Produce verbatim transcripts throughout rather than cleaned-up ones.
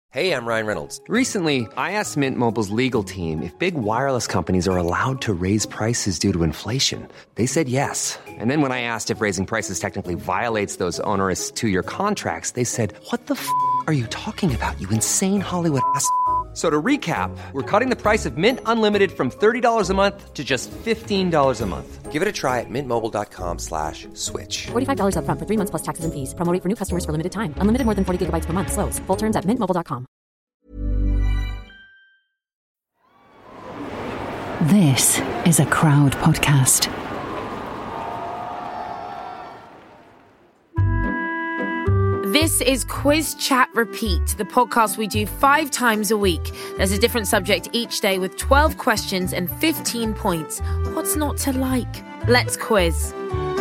Hey, I'm Ryan Reynolds. Recently, I asked Mint Mobile's legal team if big wireless companies are allowed to raise prices due to inflation. They said yes. And then when I asked if raising prices technically violates those onerous two-year contracts, they said, what the f*** are you talking about, you insane Hollywood ass f- So to recap, we're cutting the price of Mint Unlimited from thirty dollars a month to just fifteen dollars a month. Give it a try at mintmobile.com slash switch. forty-five dollars up front for three months plus taxes and fees. Promo rate for new customers for limited time. Unlimited more than forty gigabytes per month. Slows full terms at mint mobile dot com. This is a Crowd podcast. This is Quiz Chat Repeat, the podcast we do five times a week. There's a different subject each day with twelve questions and fifteen points. What's not to like? Let's quiz.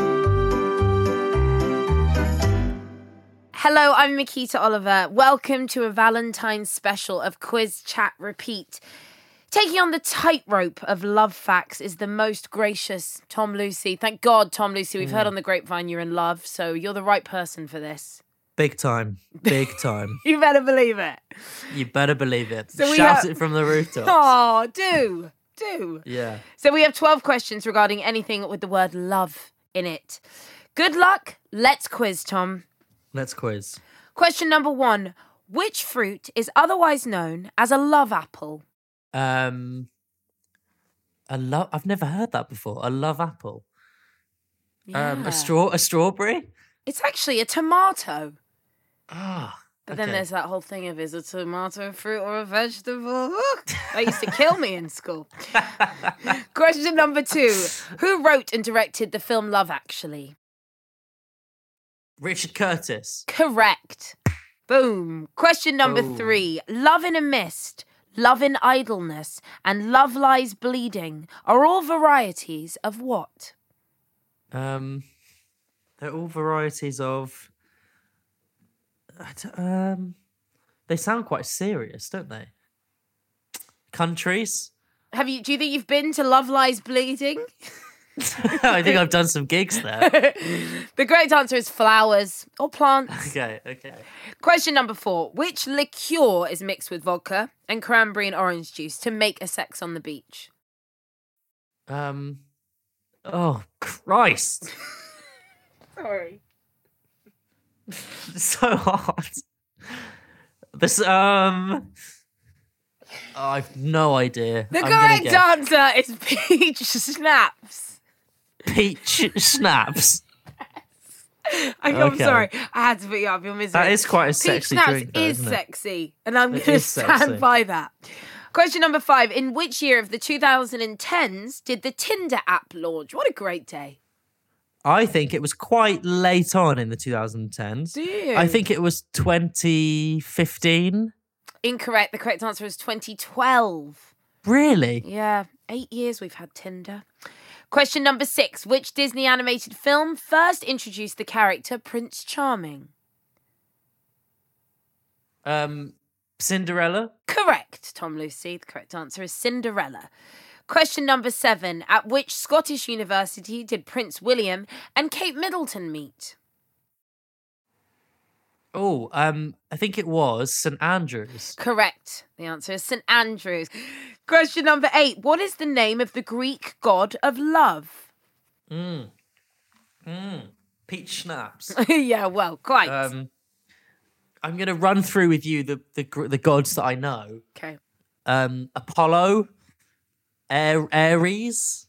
Hello, I'm Makita Oliver. Welcome to a Valentine's special of Quiz Chat Repeat. Taking on the tightrope of love facts is the most gracious Tom Lucy. Thank God, Tom Lucy. We've mm. heard on the grapevine you're in love, so you're the right person for this. Big time. Big time. You better believe it. You better believe it. So Shout have... it from the rooftops. Oh, do. Do. Yeah. So we have twelve questions regarding anything with the word love in it. Good luck. Let's quiz, Tom. Let's quiz. Question number one. Which fruit is otherwise known as a love apple? Um, a love. I've never heard that before. A love apple. Yeah. Um, a straw. A strawberry. It's actually a tomato. Ah. But okay. then there's that whole thing of, is a tomato a fruit or a vegetable? That used to kill me in school. Question number two. Who wrote and directed the film Love Actually? Richard Curtis. Correct. Boom. Question number Boom. three. Love in a Mist, Love in Idleness, and Love Lies Bleeding are all varieties of what? Um, they're all varieties of... I d- Um, they sound quite serious, don't they? Countries? Have you? Do you think you've been to Love Lies Bleeding? I think I've done some gigs there. The correct answer is flowers or plants. Okay, okay. Question number four. Which liqueur is mixed with vodka and cranberry and orange juice to make a sex on the beach? Um. Oh, Christ. Sorry. It's so hard. This, um... Oh, I've no idea. The I'm correct guess. answer is peach schnapps. Peach schnapps? I'm Okay. sorry. I had to put you up your misery. That is quite a Peach sexy schnapps drink, though, is isn't it? sexy. And I'm It going to is stand sexy. by that. Question number five. In which year of the twenty tens did the Tinder app launch? What a great day. I think it was quite late on in the twenty tens. Do you? I think it was twenty fifteen. Incorrect. The correct answer is twenty twelve. Really? Yeah, eight years we've had Tinder. Question number six. Which Disney animated film first introduced the character Prince Charming? Um, Cinderella? Correct, Tom Lucy. The correct answer is Cinderella. Question number seven. At which Scottish university did Prince William and Kate Middleton meet? Oh, um, I think it was Saint Andrews. Correct. The answer is Saint Andrews. Question number eight. What is the name of the Greek god of love? Mm. Mm. Peach schnapps. Yeah, well, quite. Um, I'm going to run through with you the, the the gods that I know. Okay. Um, Apollo, Air, Ares.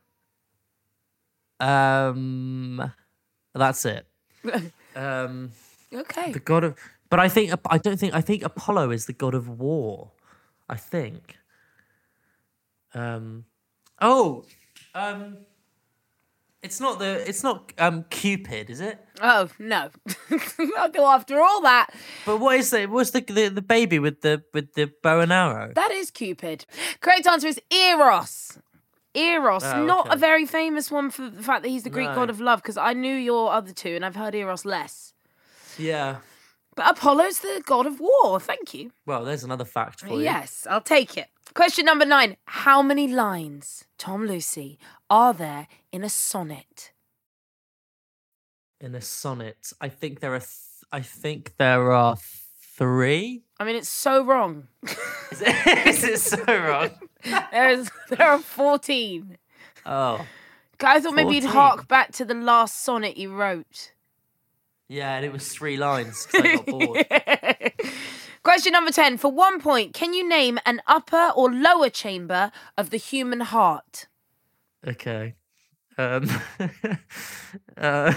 Um, that's it. Um, Okay. the god of, but I think I don't think I think Apollo is the god of war. I think. Um, oh, um, it's not the it's not um Cupid, is it? Oh, no. I'll go after all that. But what is it? What's the, the the baby with the with the bow and arrow? That is Cupid. Correct answer is Eros. Eros, Oh, not okay. a very famous one for the fact that he's the Greek No. god of love, because I knew your other two and I've heard Eros less. Yeah. But Apollo's the god of war. Thank you. Well, there's another fact for you. Yes, I'll take it. Question number nine. How many lines, Tom Lucy, are there in a sonnet? In a sonnet, I think there are. Th- I think there are three. I mean, it's so wrong. Is it, is it so wrong? There's there are fourteen. Oh. I thought maybe you'd fourteen. hark back to the last sonnet you wrote. Yeah, and it was three lines because I got bored. Question number ten. For one point, can you name an upper or lower chamber of the human heart? Okay. Um, uh,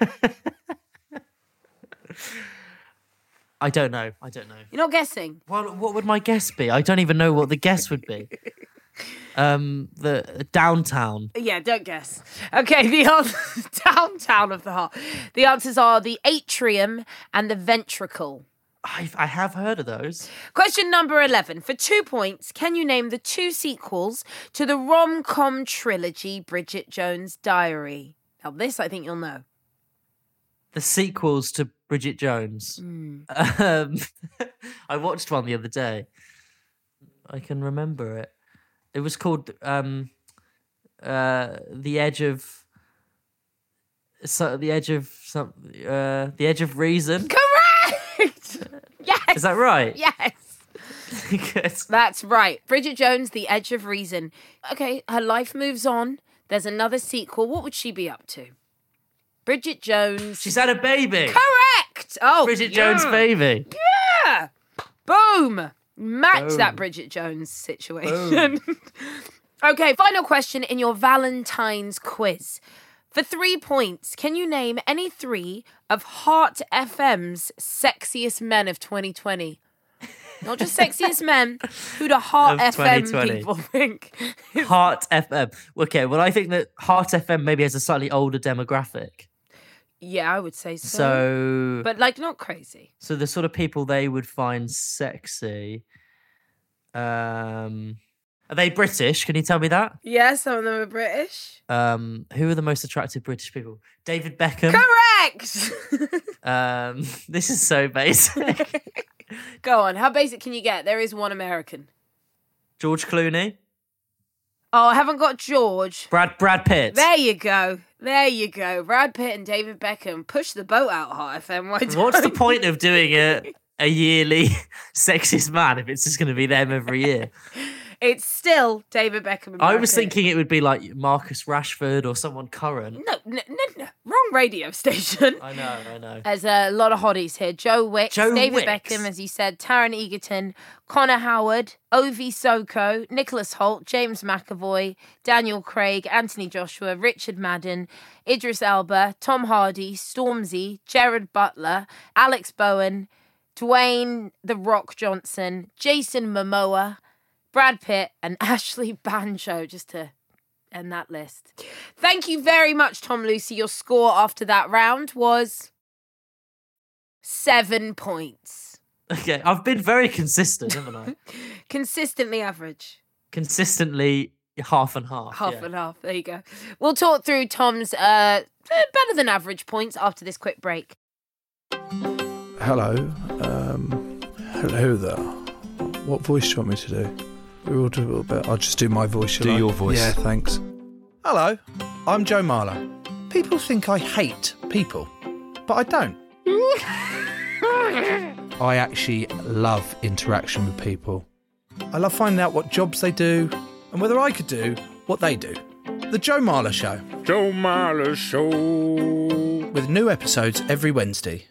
I don't know. I don't know. You're not guessing. What, what would my guess be? I don't even know what the guess would be. Um, the downtown. Yeah, don't guess. Okay, the answer, downtown of the heart. The answers are the atrium and the ventricle. I I have heard of those. Question number eleven. For two points, can you name the two sequels to the rom-com trilogy Bridget Jones' Diary? Now, this I think you'll know. The sequels to Bridget Jones. Mm. Um, I watched one the other day. I can remember it. It was called um, uh, The Edge of... So, the Edge of... Some, uh, the Edge of Reason. Correct! Yes! Is that right? Yes! Good. That's right. Bridget Jones, The Edge of Reason. Okay, her life moves on. There's another sequel. What would she be up to? Bridget Jones. She's had a baby. Correct! Oh, Bridget yeah. Jones' baby. Yeah! Boom! Match Boom. that Bridget Jones situation. Okay, final question in your Valentine's quiz. For three points, can you name any three of Heart F M's sexiest men of twenty twenty? Not just sexiest men, who do Heart Of F M twenty twenty. people think? Heart F M. Okay, well, I think that Heart F M maybe has a slightly older demographic. Yeah, I would say so. So, But, like, not crazy. so the sort of people they would find sexy. Um, are they British? Can you tell me that? Yeah, some of them are British. Um, who are the most attractive British people? David Beckham. Correct! Um, this is so basic. Go on, how basic can you get? There is one American. George Clooney. Oh, I haven't got George. Brad Brad Pitt. There you go. There you go. Brad Pitt and David Beckham. Push the boat out, Heart F M. Why What's don't- the point of doing a a yearly sexiest man if it's just going to be them every year? It's still David Beckham and I Brad was Pitt. thinking it would be like Marcus Rashford or someone current. No, no, no, no. Wrong radio station. I know, I know. There's a lot of hotties here. Joe Wicks, Joe David Wicks. Beckham, as you said, Taron Egerton, Connor Howard, Ovi Soko, Nicholas Hoult, James McAvoy, Daniel Craig, Anthony Joshua, Richard Madden, Idris Elba, Tom Hardy, Stormzy, Jared Butler, Alex Bowen, Dwayne The Rock Johnson, Jason Momoa, Brad Pitt, and Ashley Banjo, just to end that list. Thank you very much, Tom Lucy. Your score after that round was seven points. Okay, I've been very consistent, haven't I? Consistently average. Consistently half and half. Half yeah. and half. There you go. We'll talk through Tom's uh, better than average points after this quick break. Hello. Um, hello there. What voice do you want me to do? We'll do a little bit. I'll just do my voice. Shall Do I? your voice. Yeah, thanks. Hello. I'm Joe Marler. People think I hate people, but I don't. I actually love interaction with people. I love finding out what jobs they do and whether I could do what they do. The Joe Marler Show. Joe Marler Show. With new episodes every Wednesday.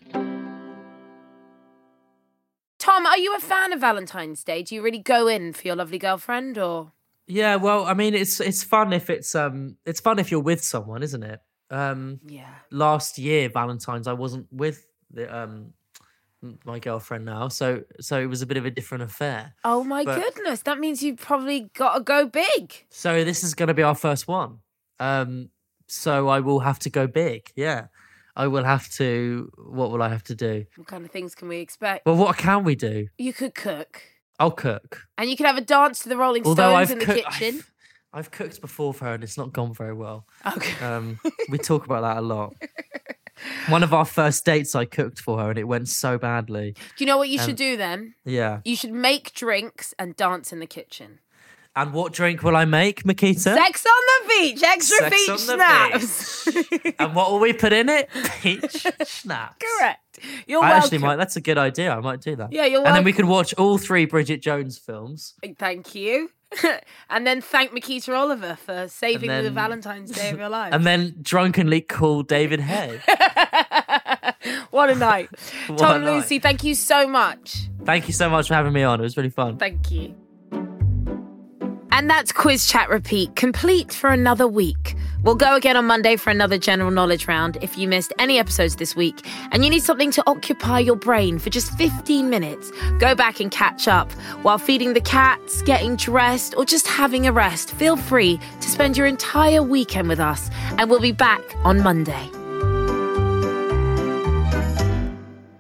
Tom, are you a fan of Valentine's Day? Do you really go in for your lovely girlfriend, or? Yeah, well, I mean, it's it's fun if it's um it's fun if you're with someone, isn't it? Um, Yeah. last year Valentine's I wasn't with the um my girlfriend now, so so it was a bit of a different affair. Oh my But- goodness, that means you've probably got to go big. So this is going to be our first one. Um, so I will have to go big. Yeah, I will have to. What will I have to do? What kind of things can we expect? Well, what can we do? You could cook. I'll cook. And you could have a dance to the Rolling Although Stones I've in the cooked, kitchen. I've, I've cooked before for her and it's not gone very well. Okay. Um, we talk about that a lot. One of our first dates, I cooked for her and it went so badly. Do you know what you um, should do then? Yeah. You should make drinks and dance in the kitchen. And what drink will I make, Makita? Sex on the beach, extra Sex beach on the snaps. And what will we put in it? Peach schnapps. Correct. You're I welcome. actually might. That's a good idea. I might do that. Yeah, you're And then we welcome. can watch all three Bridget Jones films. Thank you. And then thank Makita Oliver for saving And then- the Valentine's Day of your life. And then drunkenly call David Hay. What a night. What Tom a night. Lucy, thank you so much. Thank you so much for having me on. It was really fun. Thank you. And that's Quiz Chat Repeat, complete for another week. We'll go again on Monday for another general knowledge round if you missed any episodes this week and you need something to occupy your brain for just fifteen minutes. Go back and catch up while feeding the cats, getting dressed, or just having a rest. Feel free to spend your entire weekend with us, and we'll be back on Monday.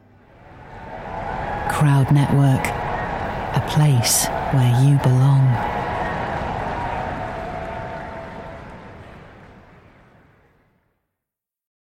Crowd Network, a place where you belong.